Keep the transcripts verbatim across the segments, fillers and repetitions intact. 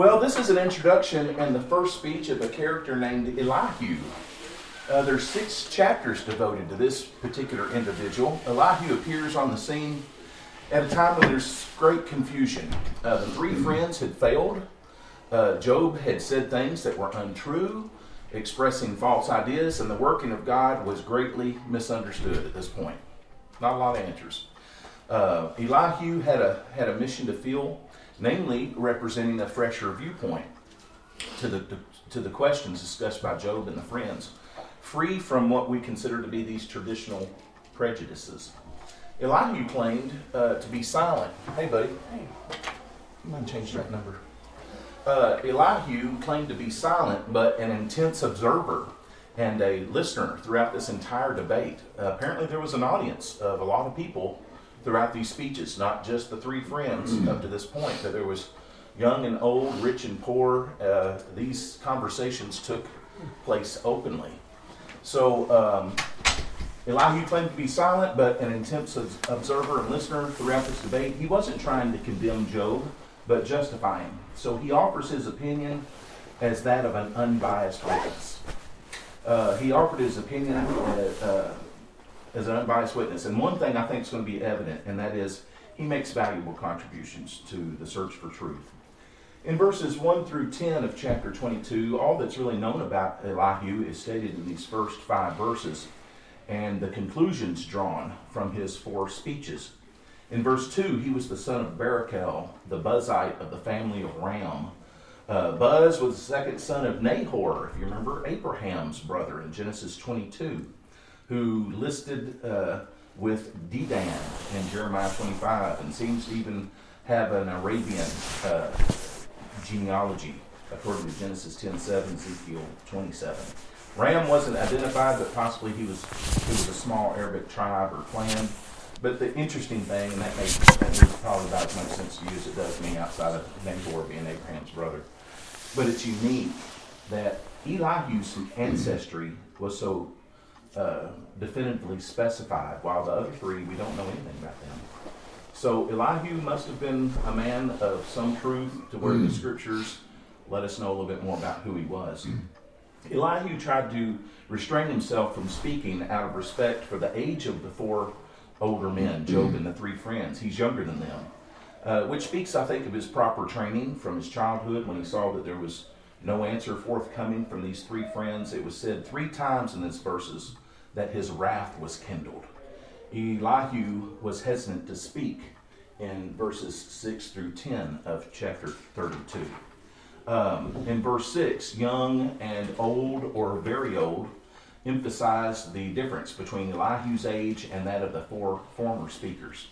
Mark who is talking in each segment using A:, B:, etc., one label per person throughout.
A: Well, this is an introduction and the first speech of a character named Elihu. Uh, there's six chapters devoted to this particular individual. Elihu appears on the scene at a time when there's great confusion. Uh, the three friends had failed. Uh, Job had said things that were untrue, expressing false ideas, and the working of God was greatly misunderstood at this point. Not a lot of answers. Uh, Elihu had a had a mission to fill, namely representing a fresher viewpoint to the to, to the questions discussed by Job and the friends, free from what we consider to be these traditional prejudices. Elihu claimed uh, to be silent. Hey, buddy. Hey. You mind change that number? Uh, Elihu claimed to be silent, but an intense observer and a listener throughout this entire debate. Uh, apparently there was an audience of a lot of people throughout these speeches, not just the three friends up to this point, but there was young and old, rich and poor. Uh, these conversations took place openly. So um, Elihu claimed to be silent, but an intense observer and listener throughout this debate. He wasn't trying to condemn Job, but justify him. So he offers his opinion as that of an unbiased witness. Uh, he offered his opinion uh, uh, as an unbiased witness. And one thing I think is going to be evident, and that is he makes valuable contributions to the search for truth. In verses one through ten of chapter twenty-two, all that's really known about Elihu is stated in these first five verses, and the conclusions drawn from his four speeches. In verse two, he was the son of Barachel, the Buzite of the family of Ram. Uh, Buz was the second son of Nahor, if you remember, Abraham's brother in Genesis twenty-two, who listed uh, with Dedan in Jeremiah twenty-five and seems to even have an Arabian uh, genealogy, according to Genesis ten seven, Ezekiel twenty-seven. Ram wasn't identified, but possibly he was he was a small Arabic tribe or clan. But the interesting thing, and that makes, that makes probably about as much sense to you as it does me outside of Nahor being Abraham's brother, but it's unique that Elihu's ancestry was so uh, definitively specified, while the other three, we don't know anything about them. So Elihu must have been a man of some truth to where the scriptures let us know a little bit more about who he was. Elihu tried to restrain himself from speaking out of respect for the age of the four older men, Job and the three friends. He's younger than them, uh, which speaks, I think, of his proper training from his childhood when he saw that there was no answer forthcoming from these three friends. It was said three times in these verses that his wrath was kindled. Elihu was hesitant to speak in verses six through ten of chapter thirty-two. Um, in verse six, young and old or very old emphasized the difference between Elihu's age and that of the four former speakers.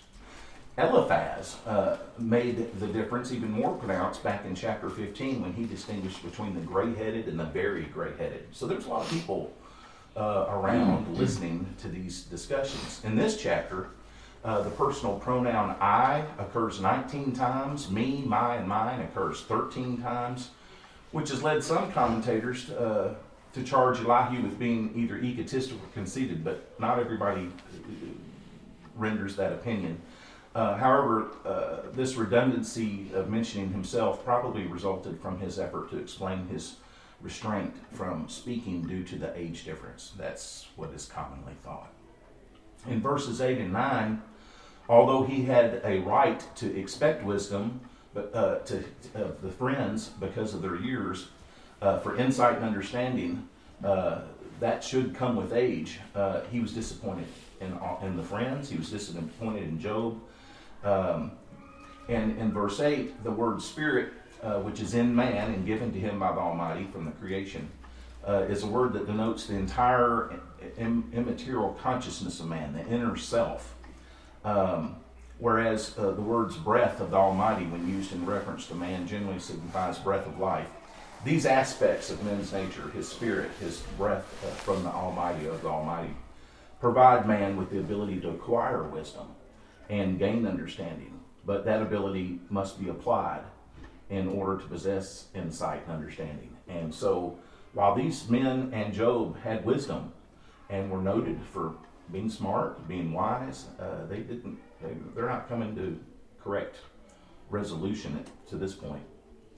A: Eliphaz uh, made the difference even more pronounced back in chapter fifteen when he distinguished between the gray-headed and the very gray-headed. So there's a lot of people uh, around listening to these discussions. In this chapter, uh, the personal pronoun I occurs nineteen times, me, my, and mine occurs thirteen times, which has led some commentators uh, to charge Elihu with being either egotistical or conceited, but not everybody renders that opinion. Uh, however, uh, this redundancy of mentioning himself probably resulted from his effort to explain his restraint from speaking due to the age difference. That's what is commonly thought. In verses eight and nine, although he had a right to expect wisdom but uh, to uh, the friends because of their years, Uh, for insight and understanding, uh, that should come with age. Uh, he was disappointed in, in the friends. He was disappointed in Job. Um, and in verse eight, the word spirit, uh, which is in man and given to him by the Almighty from the creation, uh, is a word that denotes the entire im- immaterial consciousness of man, the inner self. Um, whereas uh, the words breath of the Almighty, when used in reference to man, generally signifies breath of life. These aspects of man's nature, his spirit, his breath uh, from the Almighty, of the Almighty, provide man with the ability to acquire wisdom and gain understanding. But that ability must be applied in order to possess insight and understanding. And so, while these men and Job had wisdom and were noted for being smart, being wise, uh, they didn't. They, they're not coming to correct resolution to this point.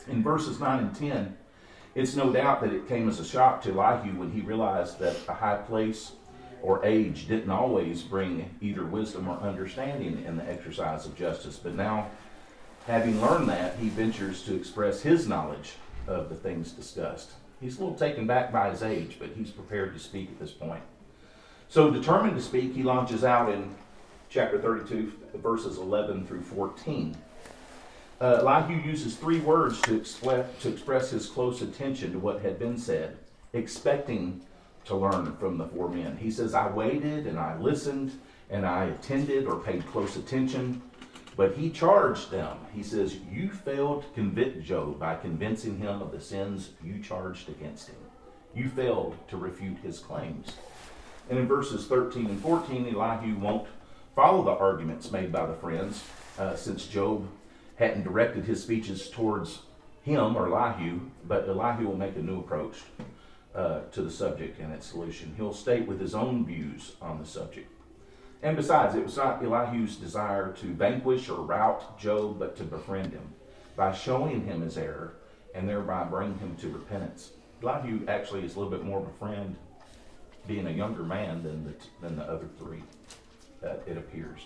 A: In verses nine and ten, it's no doubt that it came as a shock to Elihu when he realized that a high place or age didn't always bring either wisdom or understanding in the exercise of justice. But now, having learned that, he ventures to express his knowledge of the things discussed. He's a little taken back by his age, but he's prepared to speak at this point. So, determined to speak, he launches out in chapter thirty-two, verses eleven through fourteen. Uh, Elihu uses three words to, expl- to express his close attention to what had been said, expecting to learn from the four men. He says, I waited and I listened and I attended or paid close attention, but he charged them. He says, you failed to convict Job by convincing him of the sins you charged against him. You failed to refute his claims. And in verses thirteen and fourteen, Elihu won't follow the arguments made by the friends, uh, since Job hadn't directed his speeches towards him or Elihu, but Elihu will make a new approach uh, to the subject and its solution. He'll state with his own views on the subject. And besides, it was not Elihu's desire to vanquish or rout Job, but to befriend him by showing him his error and thereby bring him to repentance. Elihu actually is a little bit more of a friend, being a younger man than the, than the other three, uh, it appears.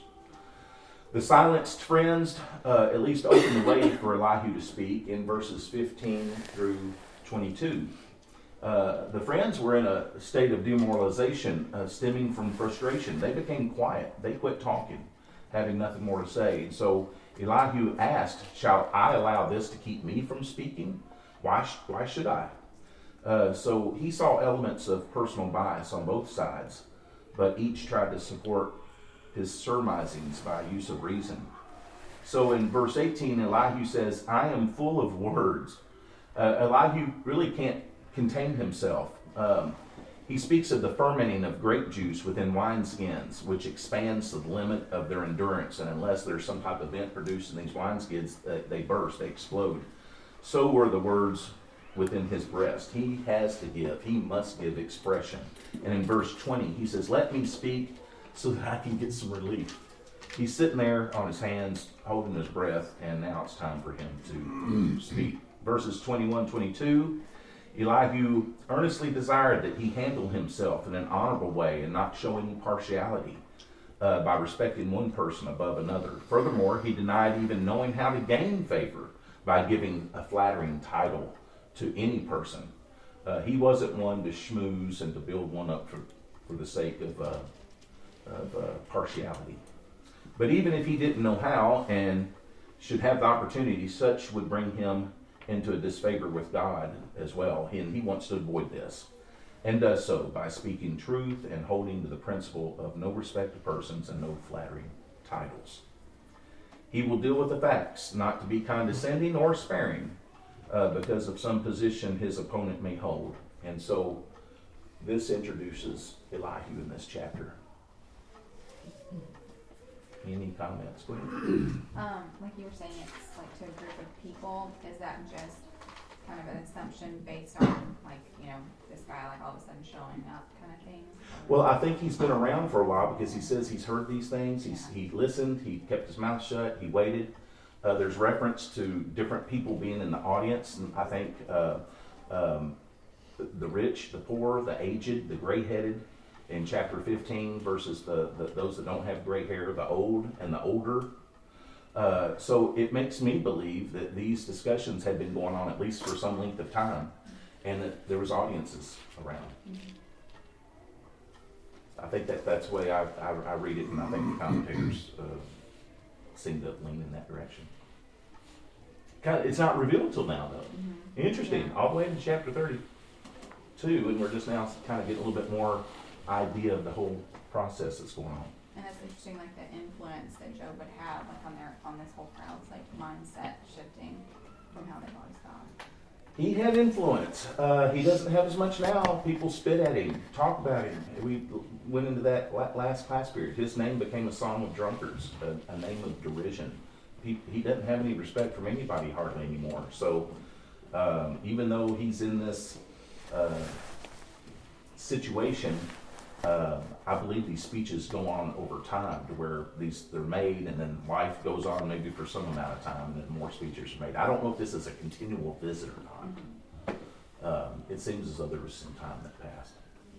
A: The silenced friends uh, at least open the way for Elihu to speak in verses fifteen through twenty-two. Uh, the friends were in a state of demoralization uh, stemming from frustration. They became quiet. They quit talking, having nothing more to say. And so Elihu asked, shall I allow this to keep me from speaking? Why, sh- why should I? Uh, so he saw elements of personal bias on both sides, but each tried to support his surmisings by use of reason. So in verse eighteen, Elihu says, I am full of words. Uh, Elihu really can't contain himself. Um, he speaks of the fermenting of grape juice within wineskins, which expands the limit of their endurance, and unless there's some type of vent produced in these wineskins, uh, they burst, they explode. So were the words within his breast. He has to give. He must give expression. And in verse twenty, he says, let me speak so that I can get some relief. He's sitting there on his hands, holding his breath, and now it's time for him to speak. Verses twenty-one, twenty-two, Elihu earnestly desired that he handle himself in an honorable way and not showing partiality uh, by respecting one person above another. Furthermore, he denied even knowing how to gain favor by giving a flattering title to any person. Uh, he wasn't one to schmooze and to build one up for, for the sake of, uh, of uh, partiality. But even if he didn't know how and should have the opportunity, such would bring him into a disfavor with God as well. And he wants to avoid this, and does so by speaking truth and holding to the principle of no respect to persons and no flattering titles. He will deal with the facts, not to be condescending or sparing, uh, because of some position his opponent may hold. And so this introduces Elihu in this chapter. Any comments? Go ahead.
B: Um, like you were saying, it's like to a group of people. Is that just kind of an assumption based on, like, you know, this guy like all of a sudden showing up kind of thing?
A: Well, I think he's been around for a while because he says he's heard these things. He's yeah. He listened. He kept his mouth shut. He waited. Uh, there's reference to different people being in the audience, and I think uh, um, the, the rich, the poor, the aged, the gray-headed. In chapter fifteen, versus the, the those that don't have gray hair, the old and the older. Uh, so it makes me believe that these discussions had been going on at least for some length of time, and that there was audiences around. Mm-hmm. I think that that's the way I, I, I read it, and I think the commentators uh, seem to lean in that direction. Kind of, it's not revealed until now, though. Mm-hmm. Interesting. Yeah. All the way into chapter thirty-two, and we're just now kind of getting a little bit more idea of the whole process that's going on.
B: And it's interesting, like the influence that Job would have, like on their on this whole crowd's like mindset shifting from how they've always gone.
A: He had influence. Uh, he doesn't have as much now. People spit at him, talk about him. We went into that last class period. His name became a song of drunkards, a, a name of derision. He, he doesn't have any respect from anybody hardly anymore. So um, even though he's in this uh, situation, uh, I believe these speeches go on over time to where these they're made and then life goes on maybe for some amount of time and then more speeches are made. I don't know if this is a continual visit or not. Um, it seems as though there was some time that passed.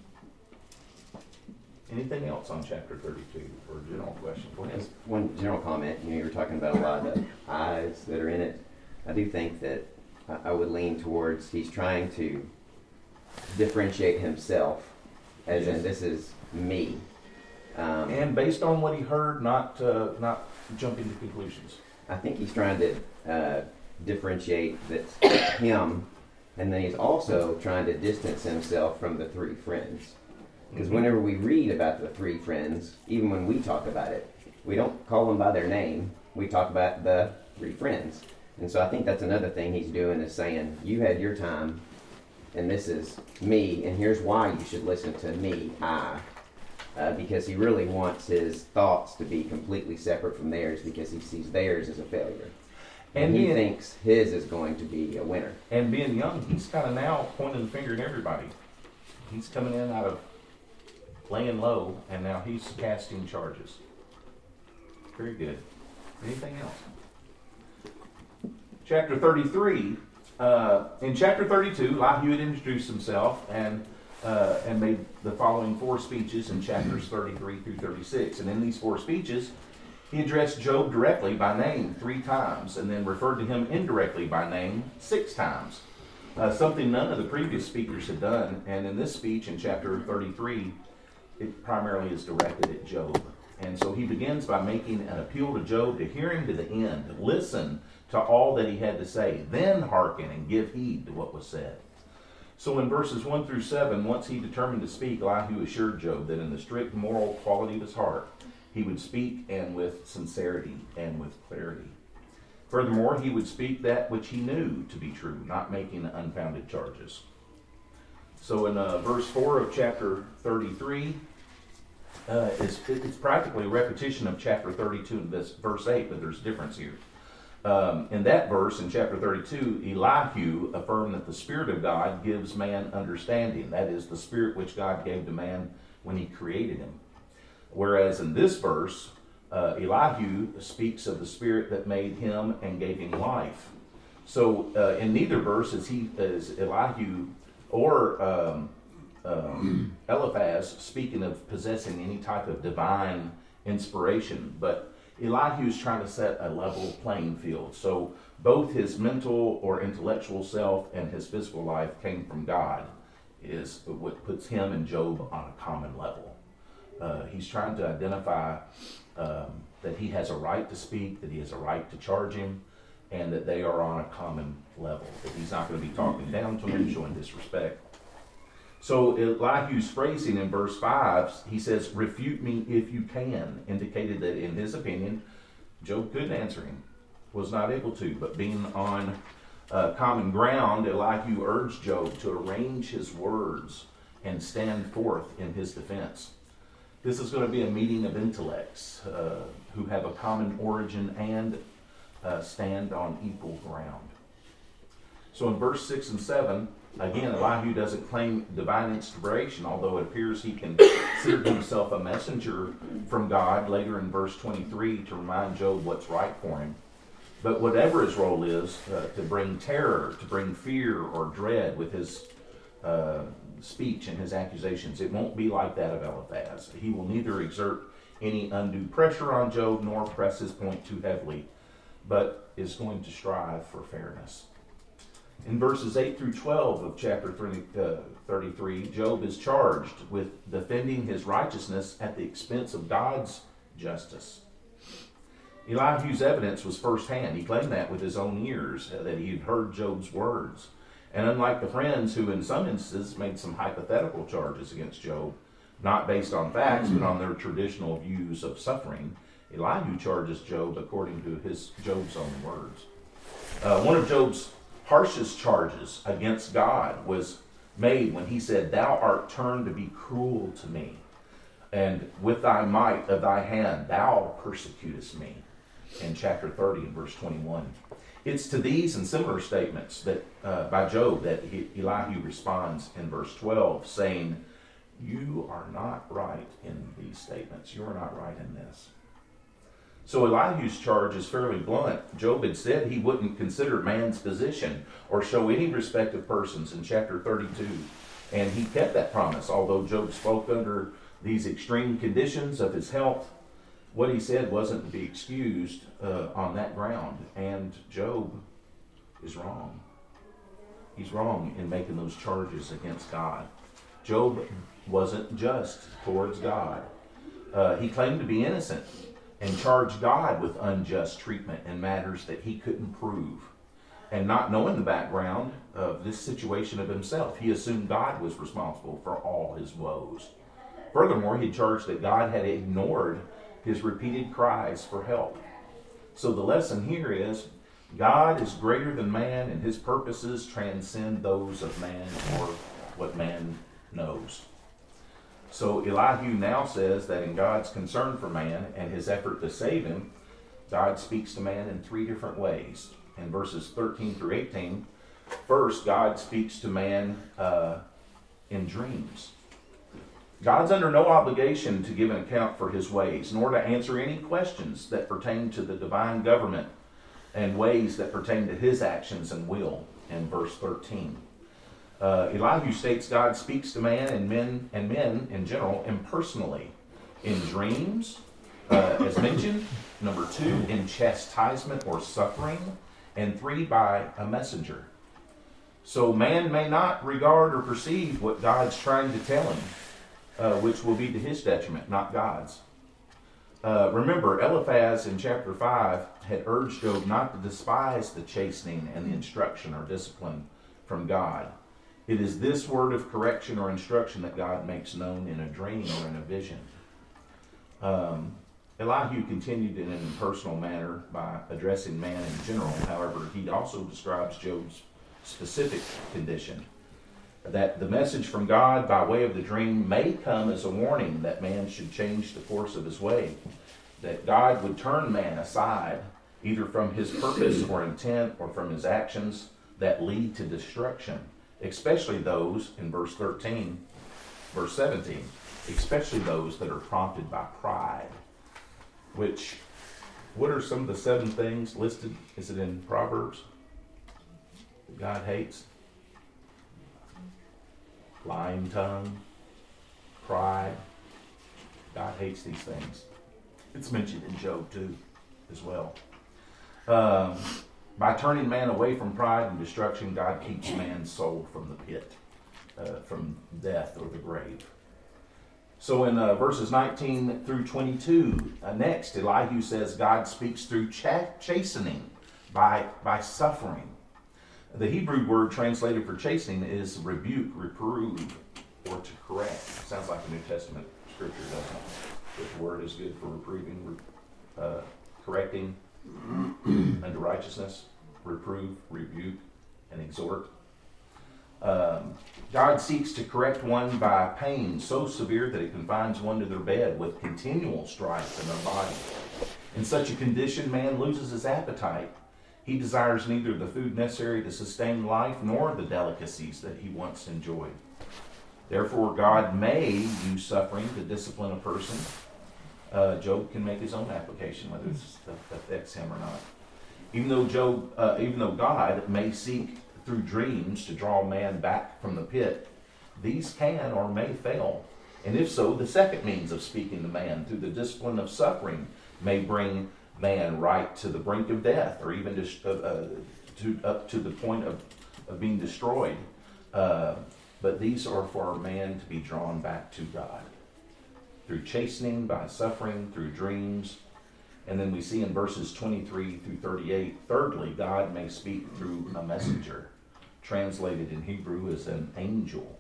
A: Anything else on chapter thirty-two or a general question? Go ahead.
C: Just one general comment. You know, you were talking about a lot of the I's that are in it. I do think that I, I would lean towards he's trying to differentiate himself, as in this is me. Um,
A: And based on what he heard, not uh, not jumping to conclusions.
C: I think he's trying to uh, differentiate that him, and then he's also trying to distance himself from the three friends. Because whenever we read about the three friends, even when we talk about it, we don't call them by their name. We talk about the three friends. And so I think that's another thing he's doing is saying, you had your time, and this is me, and here's why you should listen to me, I. Uh, because he really wants his thoughts to be completely separate from theirs because he sees theirs as a failure. And,
A: And
C: he
A: being,
C: thinks his is going to be a winner.
A: and being young, he's kind of now pointing the finger at everybody. He's coming in out of laying low, and now he's casting charges. Very good. Anything else? Chapter thirty-three. Uh, in chapter thirty-two, Elihu had introduced himself and uh, and made the following four speeches in chapters thirty-three through thirty-six. And in these four speeches, he addressed Job directly by name three times, and then referred to him indirectly by name six times. Uh, something none of the previous speakers had done. And in this speech, in chapter thirty-three, it primarily is directed at Job. And so he begins by making an appeal to Job to hear him to the end, to listen to all that he had to say, then hearken and give heed to what was said. So in verses one through seven, once he determined to speak, Elihu assured Job that in the strict moral quality of his heart, he would speak and with sincerity and with clarity. Furthermore, he would speak that which he knew to be true, not making unfounded charges. So in uh, verse four of chapter thirty-three, uh, it's, it's practically a repetition of chapter thirty-two and this verse eight, but there's a difference here. Um, in that verse, in chapter thirty-two, Elihu affirmed that the Spirit of God gives man understanding. That is, the Spirit which God gave to man when he created him. Whereas in this verse, uh, Elihu speaks of the Spirit that made him and gave him life. So uh, in neither verse is, he, is Elihu or um, um, Eliphaz speaking of possessing any type of divine inspiration, but Elihu is trying to set a level playing field. So both his mental or intellectual self and his physical life came from God, is what puts him and Job on a common level. Uh, he's trying to identify um, that he has a right to speak, that he has a right to charge him, and that they are on a common level, that he's not going to be talking down to him, showing disrespect. So Elihu's phrasing in verse five, he says, refute me if you can, indicated that in his opinion, Job couldn't answer him, was not able to, but being on uh, common ground, Elihu urged Job to arrange his words and stand forth in his defense. This is going to be a meeting of intellects uh, who have a common origin and uh, stand on equal ground. So in verse six and seven, again, Elihu doesn't claim divine inspiration, although it appears he considered himself a messenger from God later in verse twenty-three to remind Job what's right for him. But whatever his role is, uh, to bring terror, to bring fear or dread with his uh, speech and his accusations, it won't be like that of Eliphaz. He will neither exert any undue pressure on Job nor press his point too heavily, but is going to strive for fairness. In verses eight through twelve of chapter thirty-three, Job is charged with defending his righteousness at the expense of God's justice. Elihu's evidence was firsthand. He claimed that with his own ears, uh, that he had heard Job's words. And unlike the friends who in some instances made some hypothetical charges against Job, not based on facts, but on their traditional views of suffering, Elihu charges Job according to his Job's own words. Uh, one of Job's harshest charges against God was made when he said, "Thou art turned to be cruel to me, and with thy might of thy hand thou persecutest me," in chapter thirty and verse twenty-one. It's to these and similar statements that uh, by Job that he, Elihu responds in verse twelve, saying, you are not right in these statements. You are not right in this. So Elihu's charge is fairly blunt. Job had said he wouldn't consider man's position or show any respect of persons in chapter thirty-two. And he kept that promise, although Job spoke under these extreme conditions of his health. What he said wasn't to be excused uh, on that ground. And Job is wrong. He's wrong in making those charges against God. Job wasn't just towards God. Uh, he claimed to be innocent and charged God with unjust treatment in matters that he couldn't prove. And not knowing the background of this situation of himself, he assumed God was responsible for all his woes. Furthermore, he charged that God had ignored his repeated cries for help. So the lesson here is, God is greater than man, and his purposes transcend those of man or what man knows. So Elihu now says that in God's concern for man and his effort to save him, God speaks to man in three different ways. In verses thirteen through eighteen, first, God speaks to man uh, in dreams. God's under no obligation to give an account for his ways, nor to answer any questions that pertain to the divine government and ways that pertain to his actions and will, in verse thirteen. Uh, Elihu states God speaks to man and men and men in general impersonally, in dreams, uh, as mentioned. Number two, in chastisement or suffering, and three, by a messenger. So man may not regard or perceive what God's trying to tell him, uh, which will be to his detriment, not God's. Uh, remember, Eliphaz in chapter five had urged Job not to despise the chastening and the instruction or discipline from God. It is this word of correction or instruction that God makes known in a dream or in a vision. Um, Elihu continued in an impersonal manner by addressing man in general. However, he also describes Job's specific condition. That the message from God by way of the dream may come as a warning that man should change the course of his way. That God would turn man aside, either from his purpose or intent or from his actions that lead to destruction. Especially those, in verse thirteen, verse seventeen, especially those that are prompted by pride. Which, what are some of the seven things listed? Is it in Proverbs that God hates? Lying tongue, pride. God hates these things. It's mentioned in Job too, as well. Um, by turning man away from pride and destruction, God keeps man's soul from the pit, uh, from death or the grave. So in uh, verses nineteen through twenty-two, uh, next, Elihu says God speaks through ch- chastening, by, by suffering. The Hebrew word translated for chastening is rebuke, reprove, or to correct. Sounds like a New Testament scripture, doesn't it? But the word is good for reproving, uh, correcting unto righteousness, reprove, rebuke, and exhort. Um, God seeks to correct one by pain so severe that it confines one to their bed with continual strife in their body. In such a condition, man loses his appetite. He desires neither the food necessary to sustain life nor the delicacies that he once enjoyed. Therefore, God may use suffering to discipline a person. Uh, Job can make his own application, whether it affects him or not. Even though Job, uh, even though God may seek through dreams to draw man back from the pit, these can or may fail. And if so, the second means of speaking to man through the discipline of suffering may bring man right to the brink of death, or even to, uh, to, up to the point of, of being destroyed. Uh, but these are for man to be drawn back to God. Through chastening, by suffering, through dreams. And then we see in verses twenty-three through thirty-eight, thirdly, God may speak through a messenger, translated in Hebrew as an angel.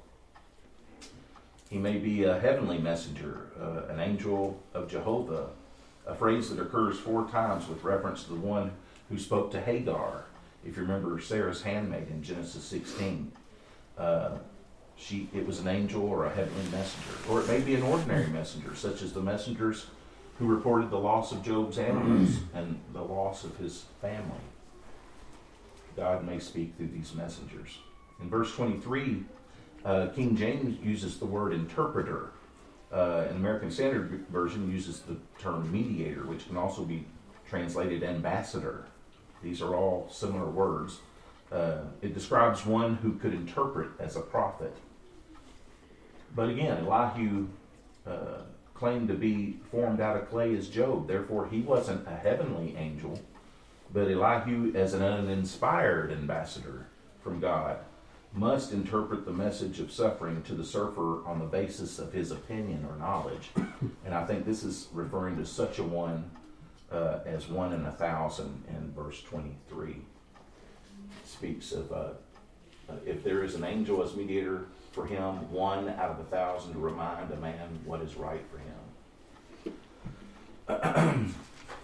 A: He may be a heavenly messenger, uh, an angel of Jehovah, a phrase that occurs four times with reference to the one who spoke to Hagar. If you remember Sarah's handmaid in Genesis sixteen, uh, she it was an angel or a heavenly messenger. Or it may be an ordinary messenger, such as the messengers who reported the loss of Job's animals and the loss of his family. God may speak through these messengers. In verse twenty-three, Uh, King James uses the word interpreter. Uh, and American Standard Version uses the term mediator, which can also be translated ambassador. These are all similar words. Uh, it describes one who could interpret as a prophet. But again, Elihu uh, claimed to be formed out of clay as Job. Therefore, he wasn't a heavenly angel, but Elihu, as an uninspired ambassador from God, must interpret the message of suffering to the sufferer on the basis of his opinion or knowledge. And I think this is referring to such a one uh, as one in a thousand in verse twenty-three. Speaks of uh, if there is an angel as mediator for him, one out of a thousand to remind a man what is right for him.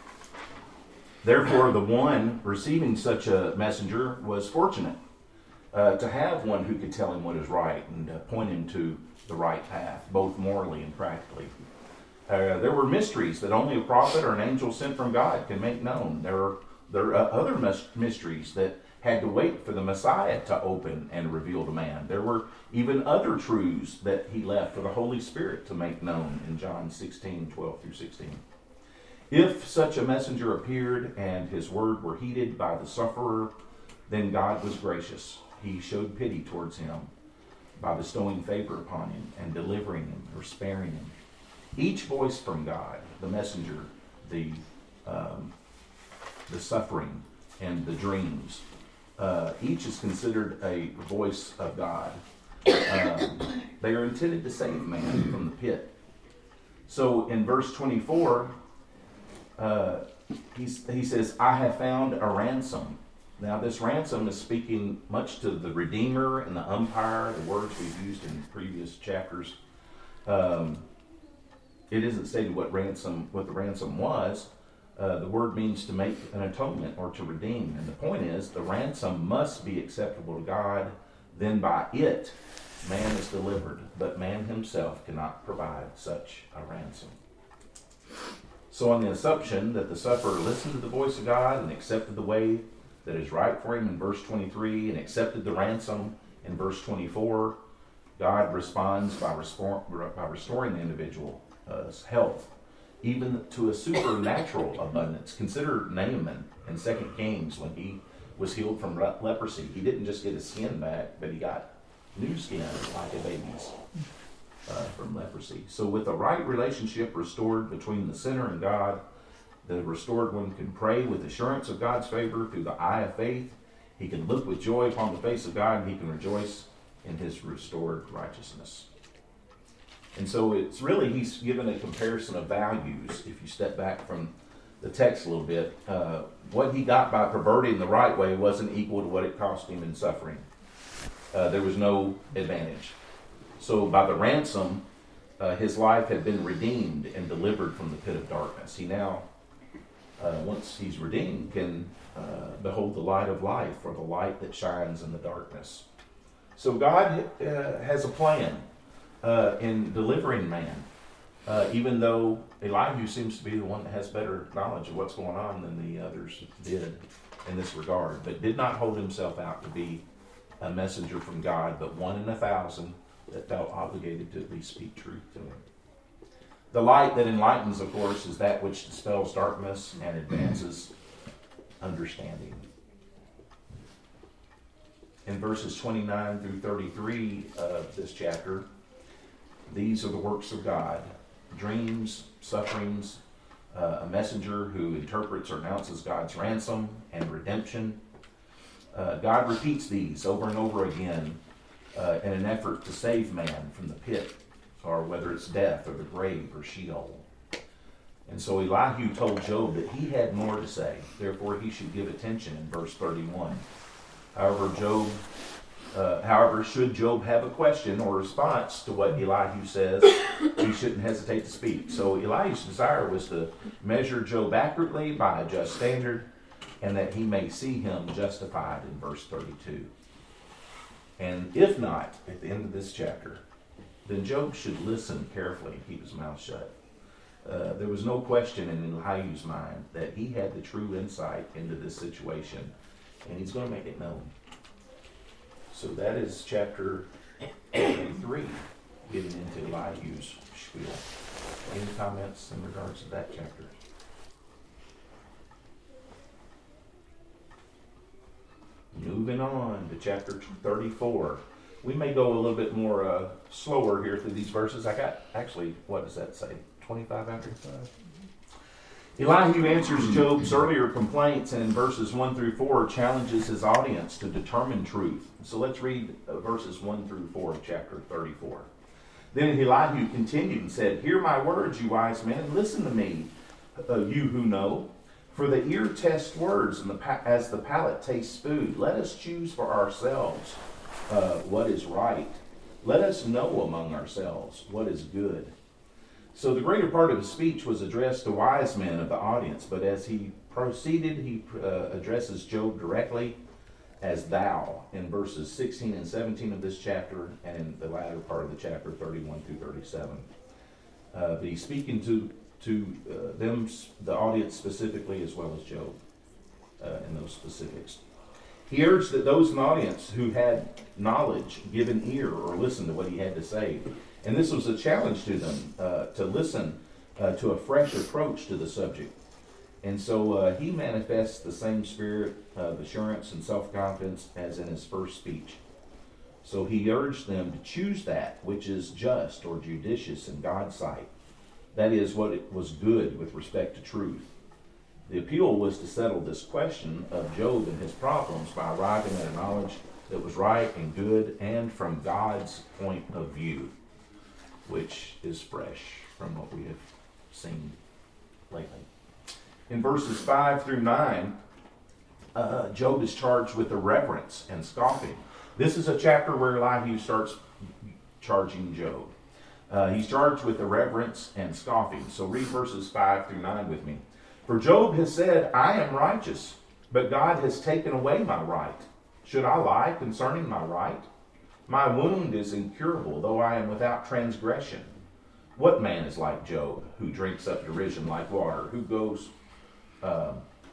A: Therefore, the one receiving such a messenger was fortunate uh, to have one who could tell him what is right and uh, point him to the right path, both morally and practically. Uh, there were mysteries that only a prophet or an angel sent from God can make known. There are, there are uh, other mis- mysteries that had to wait for the Messiah to open and reveal to man. There were even other truths that he left for the Holy Spirit to make known in John sixteen, twelve through sixteen. If such a messenger appeared and his word were heeded by the sufferer, then God was gracious. He showed pity towards him by bestowing favor upon him and delivering him or sparing him. Each voice from God, the messenger, the um, the suffering, and the dreams, uh, each is considered a voice of God. Um, they are intended to save man from the pit. So in verse twenty-four, uh, he's, he says, I have found a ransom. Now this ransom is speaking much to the Redeemer and the umpire, the words we've used in previous chapters. Um, it isn't stated what ransom, what the ransom was. Uh, the word means to make an atonement or to redeem. And the point is, the ransom must be acceptable to God. Then by it, man is delivered. But man himself cannot provide such a ransom. So on the assumption that the sufferer listened to the voice of God and accepted the way that is right for him in verse twenty-three and accepted the ransom in verse twenty-four, God responds by, restore, by restoring the individual's health, even to a supernatural abundance. Consider Naaman in Second Kings when he was healed from le- leprosy. He didn't just get his skin back, but he got new skin like a baby's uh, from leprosy. So with a right relationship restored between the sinner and God, the restored one can pray with assurance of God's favor through the eye of faith. He can look with joy upon the face of God, and he can rejoice in his restored righteousness. And so it's really, he's given a comparison of values. If you step back from the text a little bit, uh, what he got by perverting the right way wasn't equal to what it cost him in suffering. Uh, there was no advantage. So by the ransom, uh, his life had been redeemed and delivered from the pit of darkness. He now, uh, once he's redeemed, can uh, behold the light of life, or the light that shines in the darkness. So God uh, has a plan uh, in delivering man, uh, even though Elihu seems to be the one that has better knowledge of what's going on than the others did in this regard, but did not hold himself out to be a messenger from God, but one in a thousand that felt obligated to at least speak truth to him. The light that enlightens, of course, is that which dispels darkness and advances understanding. In verses twenty-nine through thirty-three of this chapter, these are the works of God: dreams, sufferings, uh, a messenger who interprets or announces God's ransom and redemption. Uh, God repeats these over and over again uh, in an effort to save man from the pit, or whether it's death or the grave or Sheol. And so Elihu told Job that he had more to say, therefore he should give attention in verse thirty-one. However, Job, uh, however, should Job have a question or response to what Elihu says, he shouldn't hesitate to speak. So Elihu's desire was to measure Job accurately by a just standard, and that he may see him justified in verse thirty-two. And if not, at the end of this chapter, then Job should listen carefully and keep his mouth shut. Uh, there was no question in Elihu's mind that he had the true insight into this situation, and he's going to make it known. So that is chapter thirty-three, getting into Elihu's spiel. Any comments in regards to that chapter? Moving on to chapter thirty-four. We may go a little bit more uh, slower here through these verses. I got, actually, what does that say? twenty-five after five? Elihu answers Job's earlier complaints, and in verses one through four challenges his audience to determine truth. So let's read uh, verses one through four of chapter thirty-four. Then Elihu continued and said, "Hear my words, you wise men, and listen to me, uh, you who know. For the ear tests words, and the pa- as the palate tastes food. Let us choose for ourselves uh, what is right. Let us know among ourselves what is good." So the greater part of his speech was addressed to wise men of the audience, but as he proceeded, he uh, addresses Job directly as thou in verses sixteen and seventeen of this chapter, and in the latter part of the chapter, thirty-one through thirty-seven. Uh, but he's speaking to to uh, them, the audience specifically, as well as Job uh, in those specifics. He urged that those in the audience who had knowledge give an ear or listen to what he had to say. And this was a challenge to them, uh, to listen uh, to a fresh approach to the subject. And so uh, he manifests the same spirit of assurance and self-confidence as in his first speech. So he urged them to choose that which is just or judicious in God's sight. That is, what it was good with respect to truth. The appeal was to settle this question of Job and his problems by arriving at a knowledge that was right and good and from God's point of view, which is fresh from what we have seen lately. In verses five through nine, uh, Job is charged with irreverence and scoffing. This is a chapter where Elihu starts charging Job. Uh, he's charged with irreverence and scoffing. So read verses five through nine with me. For Job has said, "I am righteous, but God has taken away my right. Should I lie concerning my right? My wound is incurable, though I am without transgression. What man is like Job, who drinks up derision like water, who goes uh,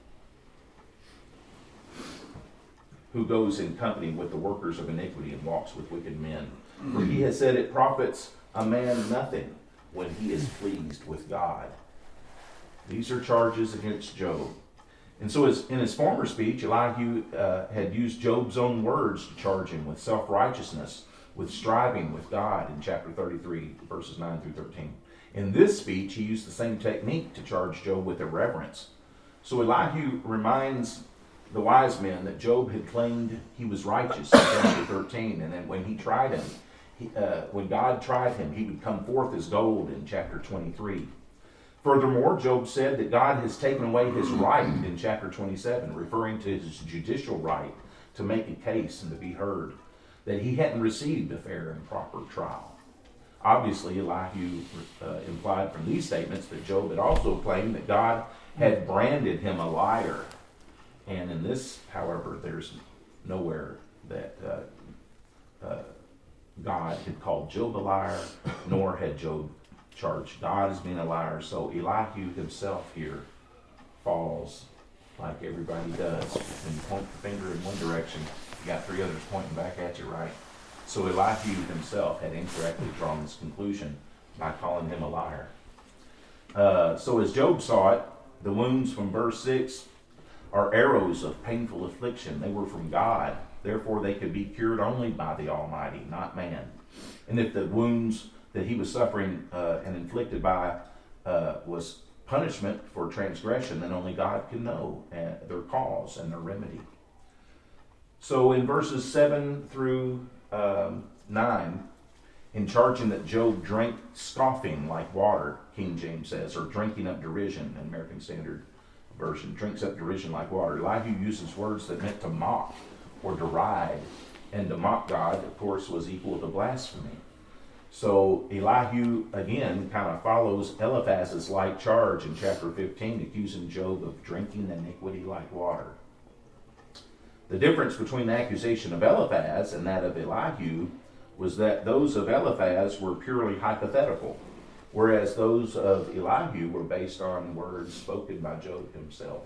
A: who goes in company with the workers of iniquity and walks with wicked men? For he has said it profits a man nothing when he is pleased with God." These are charges against Job. And so as, in his former speech, Elihu uh, had used Job's own words to charge him with self-righteousness, with striving with God in chapter thirty-three, verses nine through thirteen. In this speech, he used the same technique to charge Job with irreverence. So Elihu reminds the wise men that Job had claimed he was righteous in chapter thirteen, and then when he tried him, he, uh, when God tried him, he would come forth as gold in chapter twenty-three. Furthermore, Job said that God has taken away his right in chapter twenty-seven, referring to his judicial right to make a case and to be heard, that he hadn't received a fair and proper trial. Obviously, Elihu uh, implied from these statements that Job had also claimed that God had branded him a liar. And in this, however, there's nowhere that uh, uh, God had called Job a liar, nor had Job charged God as being a liar. So Elihu himself here falls like everybody does. When you point the finger in one direction, you got three others pointing back at you, right? So Elihu himself had incorrectly drawn this conclusion by calling him a liar. Uh, so as Job saw it, the wounds from verse six are arrows of painful affliction. They were from God. Therefore, they could be cured only by the Almighty, not man. And if the wounds that he was suffering uh, and inflicted by uh, was punishment for transgression, then only God can know uh, their cause and their remedy. So in verses seven through um, nine, in charging that Job drank scoffing like water, King James says, or drinking up derision, in American Standard Version, drinks up derision like water, Elihu uses words that meant to mock or deride, and to mock God, of course, was equal to blasphemy. So Elihu, again, kind of follows Eliphaz's light charge in chapter fifteen, accusing Job of drinking iniquity like water. The difference between the accusation of Eliphaz and that of Elihu was that those of Eliphaz were purely hypothetical, whereas those of Elihu were based on words spoken by Job himself.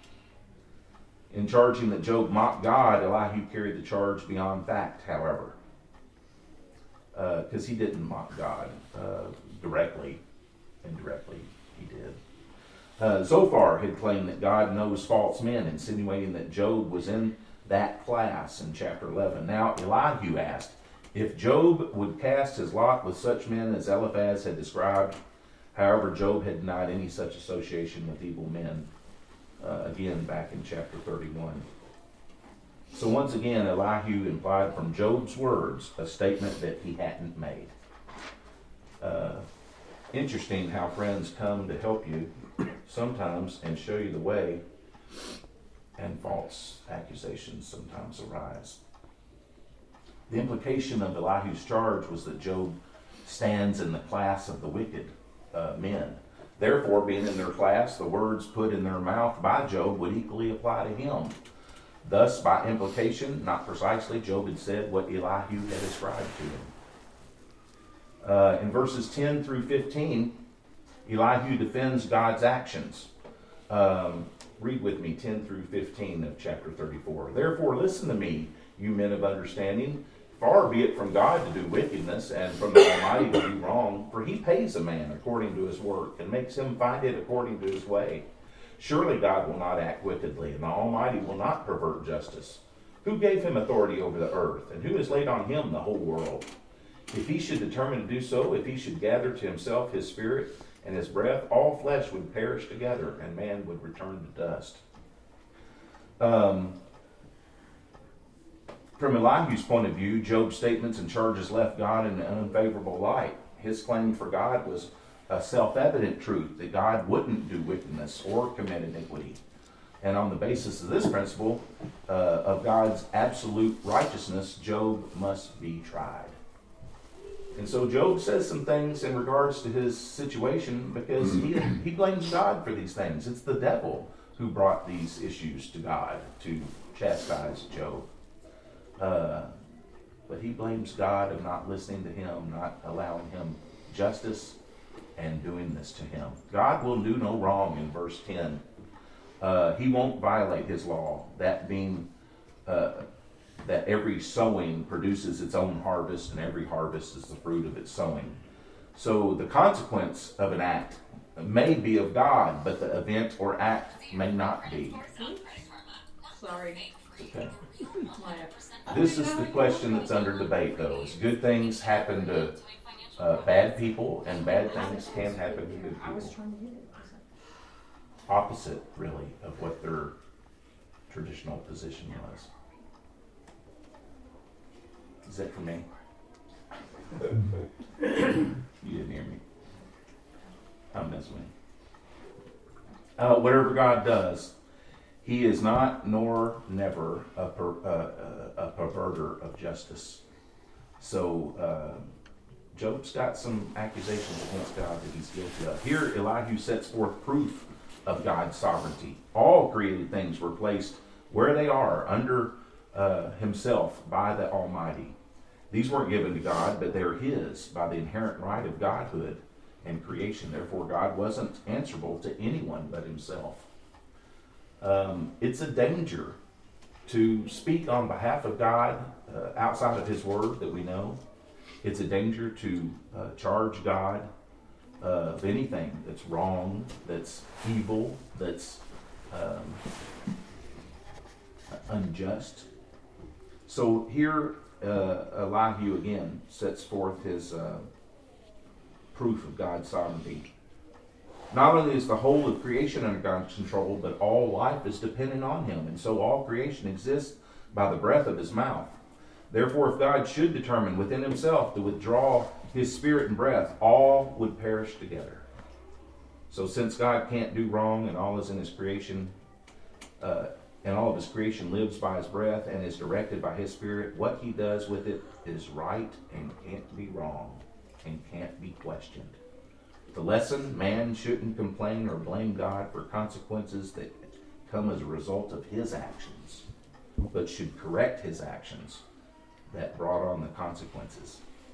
A: In charging that Job mocked God, Elihu carried the charge beyond fact, however. because uh, he didn't mock God uh, directly. Indirectly, he did. Uh, Zophar had claimed that God knows false men, insinuating that Job was in that class in chapter eleven. Now, Elihu asked if Job would cast his lot with such men as Eliphaz had described. However, Job had denied any such association with evil men, uh, again back in chapter thirty-one. So once again, Elihu implied from Job's words a statement that he hadn't made. Uh, interesting how friends come to help you sometimes and show you the way, and false accusations sometimes arise. The implication of Elihu's charge was that Job stands in the class of the wicked uh, men. Therefore, being in their class, the words put in their mouth by Job would equally apply to him. Thus, by implication, not precisely, Job had said what Elihu had ascribed to him. Uh, in verses ten through fifteen, Elihu defends God's actions. Um, read with me ten through fifteen of chapter thirty-four. Therefore, listen to me, you men of understanding. Far be it from God to do wickedness, and from the Almighty to do wrong, for he pays a man according to his work, and makes him find it according to his way. Surely God will not act wickedly, and the Almighty will not pervert justice. Who gave him authority over the earth, and who has laid on him the whole world? If he should determine to do so, if he should gather to himself his spirit and his breath, all flesh would perish together, and man would return to dust. Um, from Elihu's point of view, Job's statements and charges left God in an unfavorable light. His claim for God was a self-evident truth that God wouldn't do wickedness or commit iniquity. And on the basis of this principle uh, of God's absolute righteousness, Job must be tried. And so Job says some things in regards to his situation because he, he blames God for these things. It's the devil who brought these issues to God to chastise Job. Uh, but he blames God of not listening to him, not allowing him justice, and doing this to him. God will do no wrong in verse ten. Uh, he won't violate his law, that being uh, that every sowing produces its own harvest, and every harvest is the fruit of its sowing. So the consequence of an act may be of God, but the event or act may not be.
D: Sorry.
A: Okay. This is the question that's under debate, though. Is good things happen to uh, bad people, and bad things can happen to good
D: I was
A: people.
D: trying to get it.
A: Opposite, really, of what their traditional position was. Is that for me? You didn't hear me. I'm messing with you. Uh, whatever God does, he is not nor never a, per, uh, a, a perverter of justice. So uh, Job's got some accusations against God that he's guilty of. Here, Elihu sets forth proof of God's sovereignty. All created things were placed where they are under uh, himself by the Almighty. These weren't given to God, but they're his by the inherent right of godhood and creation. Therefore, God wasn't answerable to anyone but himself. Um, it's a danger to speak on behalf of God uh, outside of his word that we know. It's a danger to uh, charge God uh, of anything that's wrong, that's evil, that's um, unjust. So here, uh, Elihu again sets forth his uh, proof of God's sovereignty. Not only is the whole of creation under God's control, but all life is dependent on him, and so all creation exists by the breath of his mouth. Therefore, if God should determine within himself to withdraw his spirit and breath, all would perish together. So since God can't do wrong and all is in his creation, uh, and all of his creation lives by his breath and is directed by his spirit, what he does with it is right and can't be wrong and can't be questioned. The lesson, man shouldn't complain or blame God for consequences that come as a result of his actions, but should correct his actions that brought on the consequences.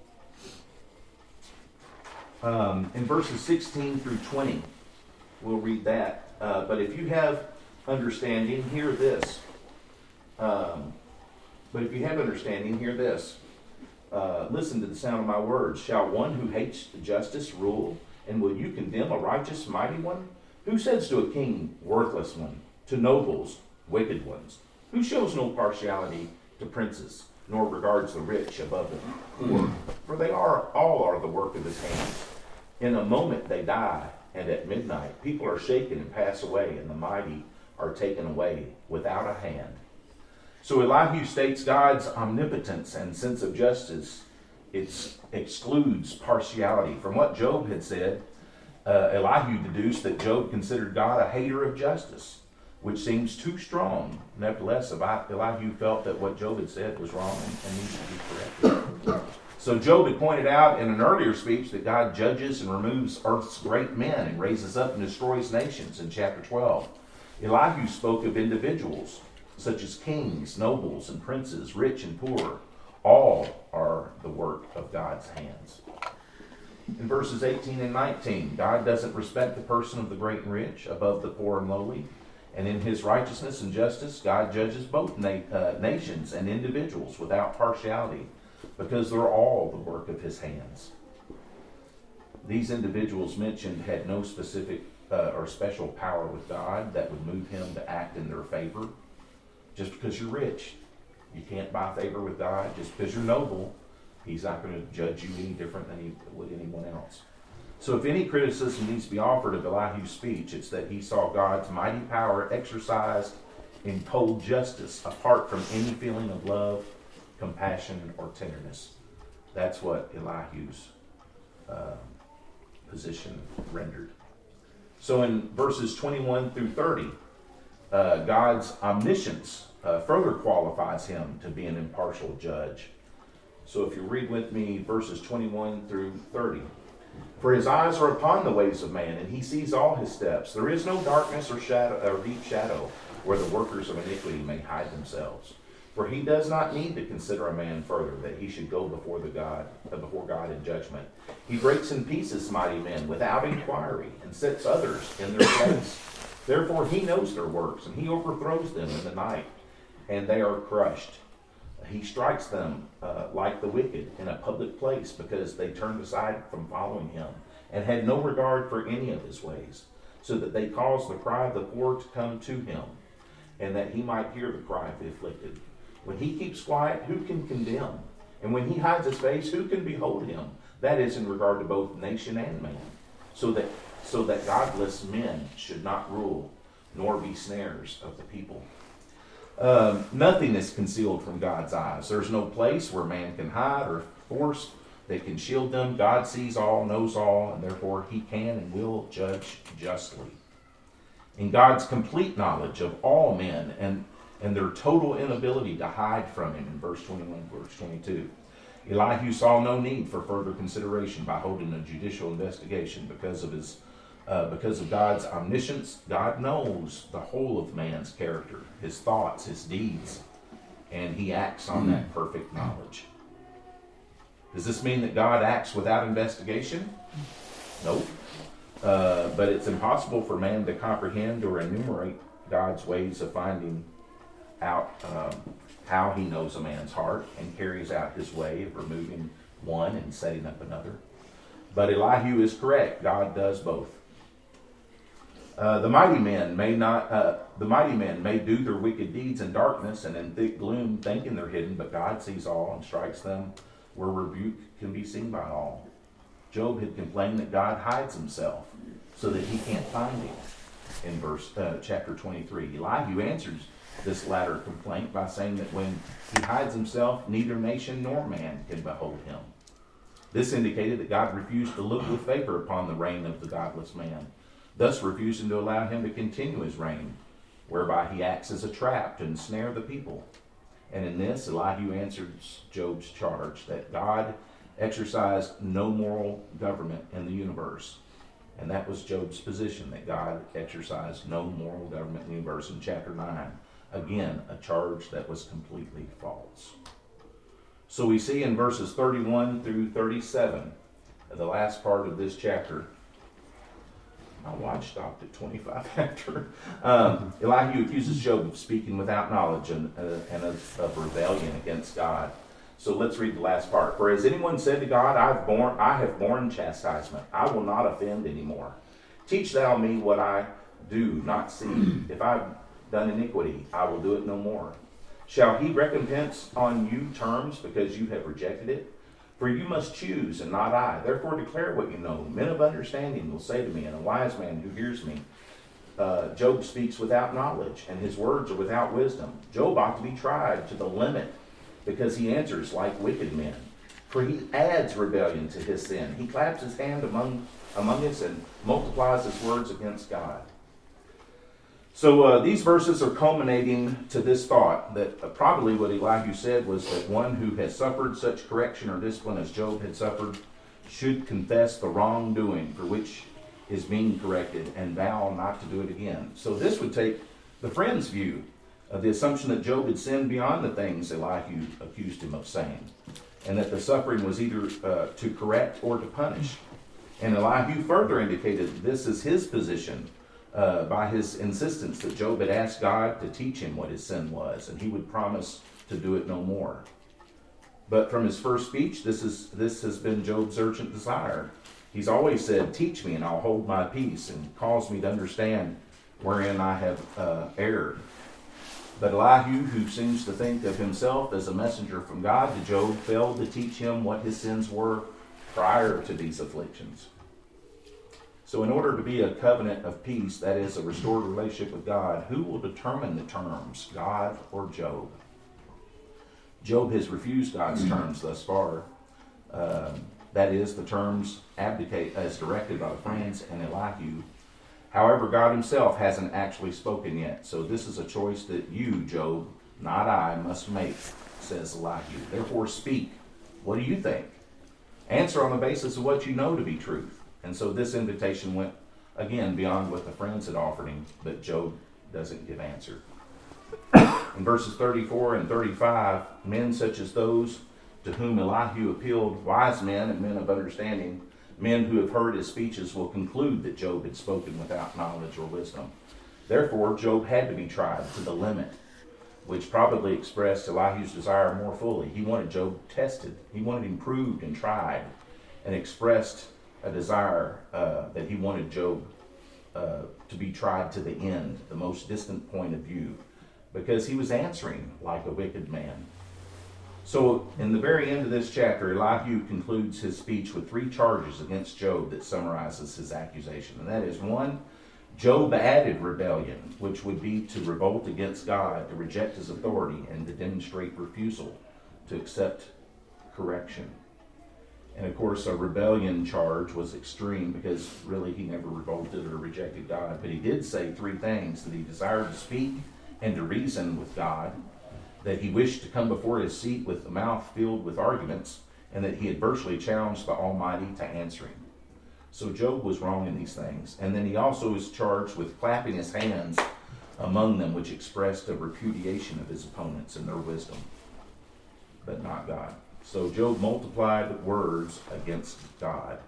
A: Um, in verses sixteen through twenty, we'll read that. Uh, but if you have understanding, hear this. Um, but if you have understanding, hear this. uh, listen to the sound of my words. Shall one who hates justice rule? And will you condemn a righteous, mighty one? Who says to a king, worthless one, to nobles, wicked ones? Who shows no partiality to princes, nor regards the rich above the poor? For they are all are the work of his hands. In a moment they die, and at midnight people are shaken and pass away, and the mighty are taken away without a hand. So Elihu states God's omnipotence and sense of justice. It excludes partiality. From what Job had said, uh, Elihu deduced that Job considered God a hater of justice, which seems too strong. Nevertheless, Elihu felt that what Job had said was wrong and, and needed to be corrected. So Job had pointed out in an earlier speech that God judges and removes earth's great men and raises up and destroys nations in chapter twelve. Elihu spoke of individuals such as kings, nobles, and princes, rich and poor. All are the work of God's hands. In verses eighteen and nineteen, God doesn't respect the person of the great and rich above the poor and lowly. And in his righteousness and justice, God judges both na- uh, nations and individuals without partiality, because they're all the work of his hands. These individuals mentioned had no specific uh, or special power with God that would move him to act in their favor. Just because you're rich, you can't buy favor with God. Just because you're noble, he's not going to judge you any different than he would anyone else. So if any criticism needs to be offered of Elihu's speech, it's that he saw God's mighty power exercised in cold justice apart from any feeling of love, compassion, or tenderness. That's what Elihu's uh, position rendered. So in verses twenty-one through thirty, uh, God's omniscience uh, further qualifies him to be an impartial judge. So if you read with me verses twenty-one through thirty. For his eyes are upon the ways of man, and he sees all his steps. There is no darkness or shadow or deep shadow where the workers of iniquity may hide themselves. For he does not need to consider a man further, that he should go before the God uh, before God in judgment. He breaks in pieces mighty men without inquiry, and sets others in their place. Therefore he knows their works, and he overthrows them in the night, and they are crushed. He strikes them uh, like the wicked in a public place, because they turned aside from following him and had no regard for any of his ways, so that they caused the cry of the poor to come to him, and that he might hear the cry of the afflicted. When he keeps quiet, who can condemn? And when he hides his face, who can behold him? That is in regard to both nation and man, so that so that godless men should not rule, nor be snares of the people. Um, nothing is concealed from God's eyes. There's no place where man can hide or force that can shield them. God sees all, knows all, and therefore he can and will judge justly. In God's complete knowledge of all men and, and their total inability to hide from him, in verse twenty-one, verse twenty-two, Elihu saw no need for further consideration by holding a judicial investigation because of his Uh, because of God's omniscience. God knows the whole of man's character, his thoughts, his deeds, and he acts on that perfect knowledge. Does this mean that God acts without investigation? Nope. Uh, but it's impossible for man to comprehend or enumerate God's ways of finding out um, how he knows a man's heart and carries out his way of removing one and setting up another. But Elihu is correct. God does both. Uh, the mighty men may not. Uh, the mighty men may do their wicked deeds in darkness and in thick gloom, thinking they're hidden. But God sees all and strikes them where rebuke can be seen by all. Job had complained that God hides himself so that he can't find him. In verse uh, chapter twenty-three, Elihu answers this latter complaint by saying that when he hides himself, neither nation nor man can behold him. This indicated that God refused to look with favor upon the reign of the godless man, thus refusing to allow him to continue his reign, whereby he acts as a trap to ensnare the people. And in this, Elihu answers Job's charge that God exercised no moral government in the universe. And that was Job's position, that God exercised no moral government in the universe in chapter nine. Again, a charge that was completely false. So we see in verses thirty-one through thirty-seven, the last part of this chapter. My watch stopped at twenty-five after. Um, Elihu accuses Job of speaking without knowledge and, uh, and of, of rebellion against God. So let's read the last part. For has anyone said to God, I've borne, I have borne chastisement. I will not offend anymore. Teach thou me what I do not see. If I've done iniquity, I will do it no more. Shall he recompense on you terms because you have rejected it? For you must choose and not I. Therefore declare what you know. Men of understanding will say to me, and a wise man who hears me, uh, Job speaks without knowledge, and his words are without wisdom. Job ought to be tried to the limit, because he answers like wicked men. For he adds rebellion to his sin. He claps his hand among, among us and multiplies his words against God. So uh, these verses are culminating to this thought that uh, probably what Elihu said was that one who has suffered such correction or discipline as Job had suffered should confess the wrongdoing for which is being corrected and vow not to do it again. So this would take the friend's view of the assumption that Job had sinned beyond the things Elihu accused him of saying, and that the suffering was either uh, to correct or to punish. And Elihu further indicated this is his position uh, by his insistence that Job had asked God to teach him what his sin was, and he would promise to do it no more. But from his first speech, this is this has been Job's urgent desire. He's always said, teach me and I'll hold my peace, and cause me to understand wherein I have uh, erred. But Elihu, who seems to think of himself as a messenger from God to Job, failed to teach him what his sins were prior to these afflictions. So in order to be a covenant of peace, that is, a restored relationship with God, who will determine the terms, God or Job? Job has refused God's terms thus far. Uh, that is, the terms abdicate as directed by the friends and Elihu. However, God himself hasn't actually spoken yet. So this is a choice that you, Job, not I, must make, says Elihu. Therefore speak. What do you think? Answer on the basis of what you know to be truth. And so this invitation went, again, beyond what the friends had offered him, but Job doesn't give answer. In verses thirty-four and thirty-five, men such as those to whom Elihu appealed, wise men and men of understanding, men who have heard his speeches, will conclude that Job had spoken without knowledge or wisdom. Therefore, Job had to be tried to the limit, which probably expressed Elihu's desire more fully. He wanted Job tested. He wanted him proved and tried, and expressed a desire uh, that he wanted Job uh, to be tried to the end, the most distant point of view, because he was answering like a wicked man. So in the very end of this chapter, Elihu concludes his speech with three charges against Job that summarizes his accusation. And that is, one, Job added rebellion, which would be to revolt against God, to reject his authority, and to demonstrate refusal to accept correction. And of course, a rebellion charge was extreme because really he never revolted or rejected God. But he did say three things: that he desired to speak and to reason with God, that he wished to come before his seat with a mouth filled with arguments, and that he had virtually challenged the Almighty to answer him. So Job was wrong in these things. And then he also was charged with clapping his hands among them, which expressed a repudiation of his opponents and their wisdom, but not God. So Job multiplied words against God.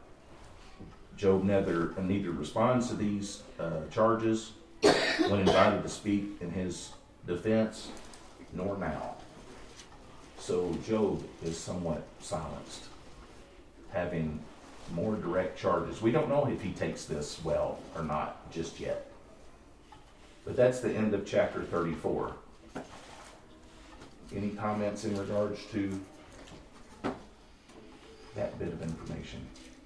A: Job neither, neither responds to these uh, charges when invited to speak in his defense, nor now. So Job is somewhat silenced, having more direct charges. We don't know if he takes this well or not just yet. But that's the end of chapter thirty-four. Any comments in regards to that bit of information?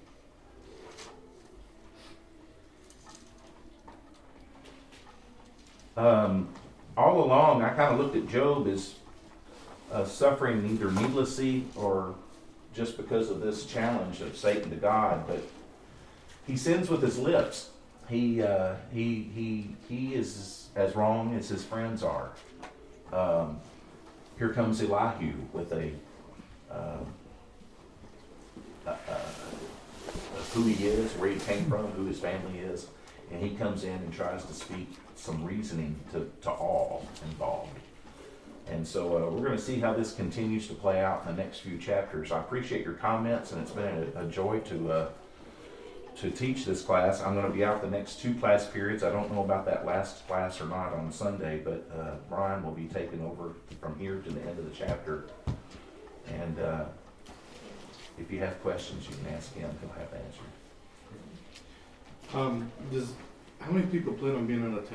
A: Um, all along, I kind of looked at Job as uh, suffering either needlessly or just because of this challenge of Satan to God. But he sins with his lips. He uh, he he he is as wrong as his friends are. Um, here comes Elihu with a. Uh, Uh, uh, who he is, where he came from, who his family is, and he comes in and tries to speak some reasoning to, to all involved. And so uh, we're going to see how this continues to play out in the next few chapters. I appreciate your comments, and it's been a, a joy to uh, to teach this class. I'm going to be out the next two class periods. I don't know about that last class or not on Sunday, but uh, Brian will be taking over from here to the end of the chapter. And uh, if you have questions, you can ask him. He'll have answers.
E: Um, does, how many people plan on being on the